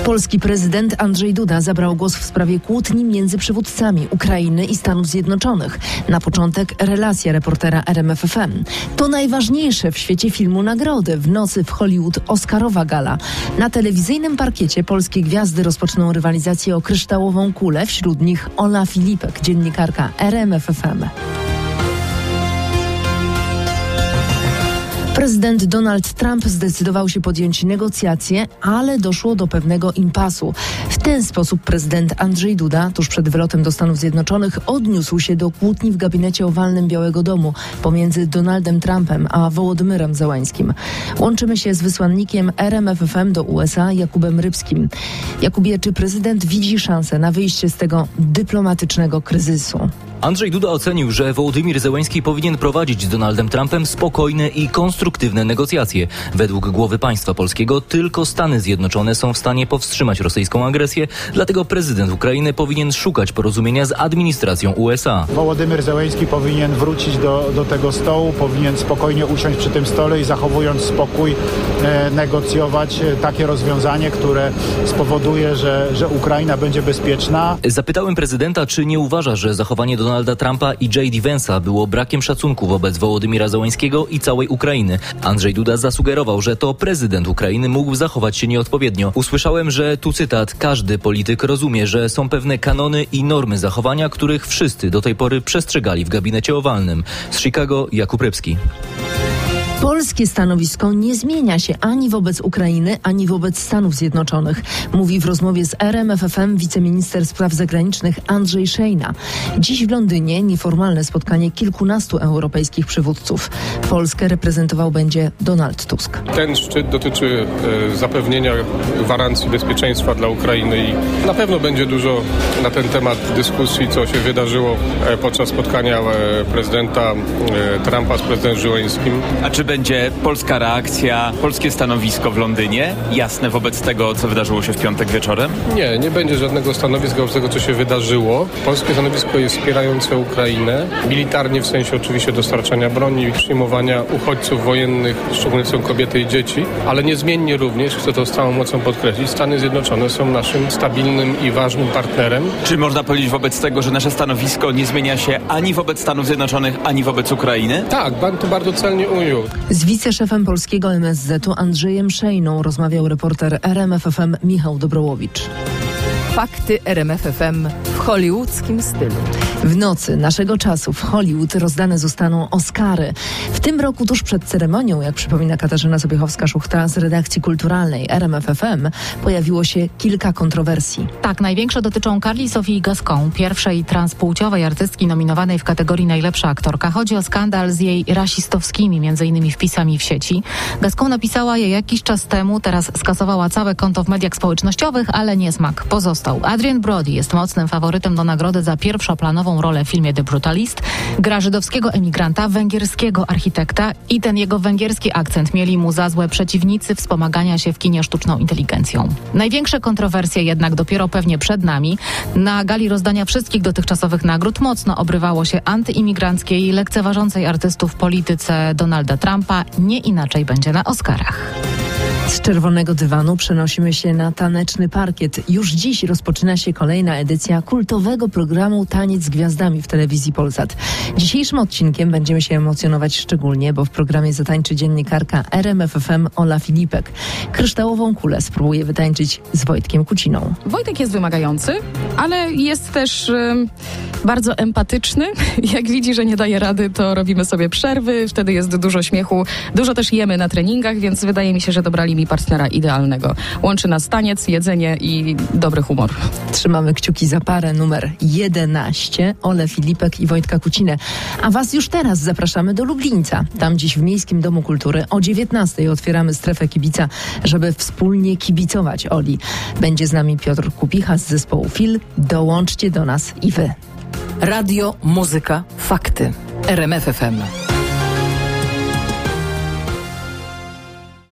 Polski prezydent Andrzej Duda zabrał głos w sprawie kłótni między przywódcami Ukrainy i Stanów Zjednoczonych. Na początek relacja reportera RMFFM. To najważniejsze w świecie filmu nagrody. W nocy w Hollywood Oscarowa gala. Na telewizyjnym parkiecie polskie gwiazdy rozpoczną rywalizację o kryształową kulę. Wśród nich Ola Filipek, dziennikarka RMFFM. Prezydent Donald Trump zdecydował się podjąć negocjacje, ale doszło do pewnego impasu. W ten sposób prezydent Andrzej Duda tuż przed wylotem do Stanów Zjednoczonych odniósł się do kłótni w gabinecie owalnym Białego Domu pomiędzy Donaldem Trumpem a Wołodymyrem Zełańskim. Łączymy się z wysłannikiem RMFFM do USA Jakubem Rybskim. Jakubie, czy prezydent widzi szansę na wyjście z tego dyplomatycznego kryzysu? Andrzej Duda ocenił, że Wołodymyr Zełański powinien prowadzić z Donaldem Trumpem spokojne i konstruktywne negocjacje. Według głowy państwa polskiego tylko Stany Zjednoczone są w stanie powstrzymać rosyjską agresję, dlatego prezydent Ukrainy powinien szukać porozumienia z administracją USA. Wołodymyr Zełański powinien wrócić do tego stołu, powinien spokojnie usiąść przy tym stole i zachowując spokój negocjować takie rozwiązanie, które spowoduje, że Ukraina będzie bezpieczna. Zapytałem prezydenta, czy nie uważa, że zachowanie Donalda Trumpa i J.D. Vance'a było brakiem szacunku wobec Wołodymyra Zełańskiego i całej Ukrainy. Andrzej Duda zasugerował, że to prezydent Ukrainy mógł zachować się nieodpowiednio. Usłyszałem, że tu cytat: każdy polityk rozumie, że są pewne kanony i normy zachowania, których wszyscy do tej pory przestrzegali w gabinecie owalnym. Z Chicago Jakub Rybski. Polskie stanowisko nie zmienia się ani wobec Ukrainy, ani wobec Stanów Zjednoczonych, mówi w rozmowie z RMFFM wiceminister spraw zagranicznych Andrzej Szejna. Dziś w Londynie nieformalne spotkanie kilkunastu europejskich przywódców. Polskę reprezentował będzie Donald Tusk. Ten szczyt dotyczy zapewnienia gwarancji bezpieczeństwa dla Ukrainy i na pewno będzie dużo na ten temat dyskusji, co się wydarzyło podczas spotkania prezydenta Trumpa z prezydentem Zełańskim. A czy będzie polska reakcja, polskie stanowisko w Londynie jasne wobec tego, co wydarzyło się w piątek wieczorem? Nie będzie żadnego stanowiska wobec tego, co się wydarzyło. Polskie stanowisko jest wspierające Ukrainę, militarnie w sensie oczywiście dostarczania broni i przyjmowania uchodźców wojennych, szczególnie są kobiety i dzieci, ale niezmiennie również, chcę to z całą mocą podkreślić, Stany Zjednoczone są naszym stabilnym i ważnym partnerem. Czy można powiedzieć wobec tego, że nasze stanowisko nie zmienia się ani wobec Stanów Zjednoczonych, ani wobec Ukrainy? Tak, pan to bardzo celnie ujął. Z wiceszefem polskiego MSZ-u Andrzejem Szejną rozmawiał reporter RMFFM Michał Dobrołowicz. Fakty RMFFM w hollywoodzkim stylu. W nocy naszego czasu w Hollywood rozdane zostaną Oscary. W tym roku tuż przed ceremonią, jak przypomina Katarzyna Sobiechowska-Szuchta z redakcji kulturalnej RMFFM, pojawiło się kilka kontrowersji. Tak, największe dotyczą Carly Sophie Gascon, pierwszej transpłciowej artystki nominowanej w kategorii najlepsza aktorka. Chodzi o skandal z jej rasistowskimi, m.in. wpisami w sieci. Gascon napisała je jakiś czas temu, teraz skasowała całe konto w mediach społecznościowych, ale niesmak pozostał. Adrien Brody jest mocnym faworytem do nagrody za pierwszoplanową rolę w filmie The Brutalist. Gra żydowskiego emigranta, węgierskiego architekta i ten jego węgierski akcent mieli mu za złe przeciwnicy wspomagania się w kinie sztuczną inteligencją. Największe kontrowersje jednak dopiero pewnie przed nami. Na gali rozdania wszystkich dotychczasowych nagród mocno obrywało się antyimigranckiej, lekceważącej artystów polityce Donalda Trumpa. Nie inaczej będzie na Oscarach. Z czerwonego dywanu przenosimy się na taneczny parkiet. Już dziś rozpoczyna się kolejna edycja kultowego programu Taniec z Gwiazdami w telewizji Polsat. Dzisiejszym odcinkiem będziemy się emocjonować szczególnie, bo w programie zatańczy dziennikarka RMFFM Ola Filipek. Kryształową kulę spróbuje wytańczyć z Wojtkiem Kuciną. Wojtek jest wymagający, ale jest też bardzo empatyczny. Jak widzi, że nie daje rady, to robimy sobie przerwy. Wtedy jest dużo śmiechu. Dużo też jemy na treningach, więc wydaje mi się, że dobrali mi partnera idealnego. Łączy nas taniec, jedzenie i dobry humor. Trzymamy kciuki za parę numer 11, Olę Filipek i Wojtka Kucinę. A was już teraz zapraszamy do Lublińca. Tam dziś w Miejskim Domu Kultury o 19:00 otwieramy strefę kibica, żeby wspólnie kibicować Oli. Będzie z nami Piotr Kupicha z zespołu Fil. Dołączcie do nas i wy. Radio, muzyka, fakty. RMFFM.